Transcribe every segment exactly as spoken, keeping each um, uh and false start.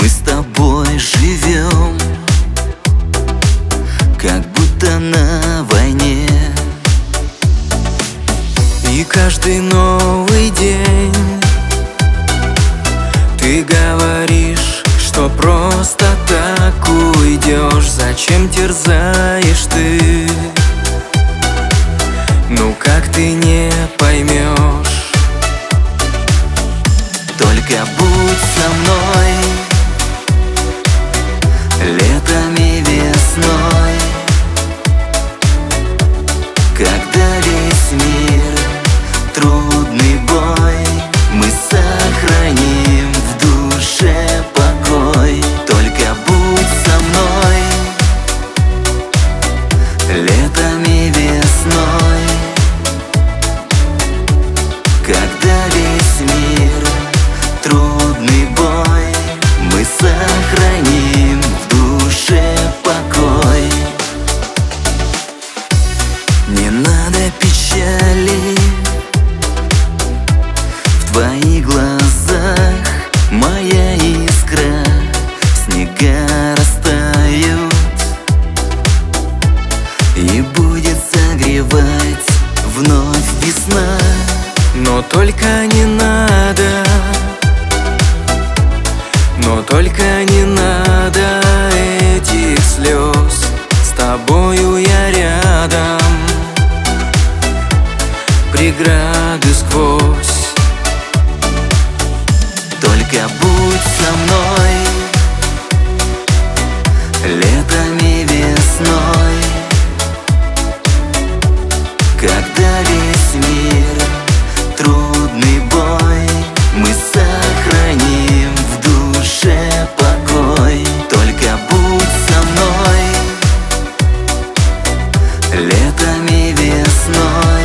Мы с тобой живем, как будто на войне. И каждый новый день ты говоришь, что просто так уйдешь. Зачем терзаешь ты? Ну как ты не поймешь? Только будь со мной летом и весной, когда весь мир трудный бой, мы сохраним в душе покой. Только будь со мной летом и весной, когда весь мир трудный бой, мы сохраним в душе покой. Не надо печали, в твоих глазах моя искра, снега растают и будет согревать вновь весна. Но только не надо, но только не надо этих слез. С тобою я рядом, преграды сквозь. Только будь со мной летом и весной, когда весь мир трудный бой, мы сохраним в душе покой. Только будь со мной летом и весной,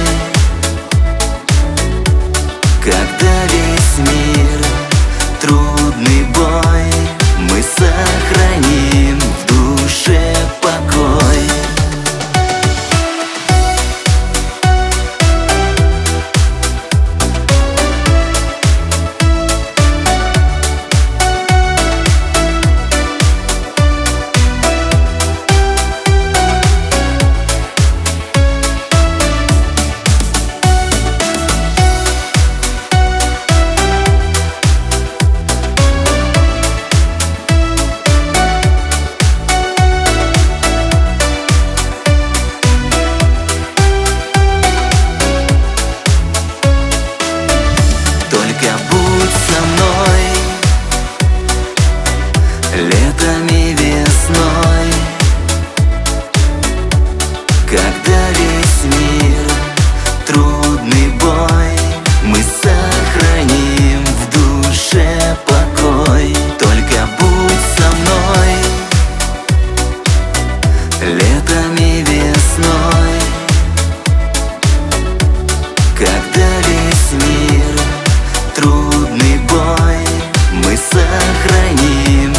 когда весь мир трудный бой, мы сохраним в душе покой. Летом и весной, когда весь мир трудный бой, мы сохраним в душе покой. Только будь со мной летом и весной, когда весь мир трудный бой, мы сохраним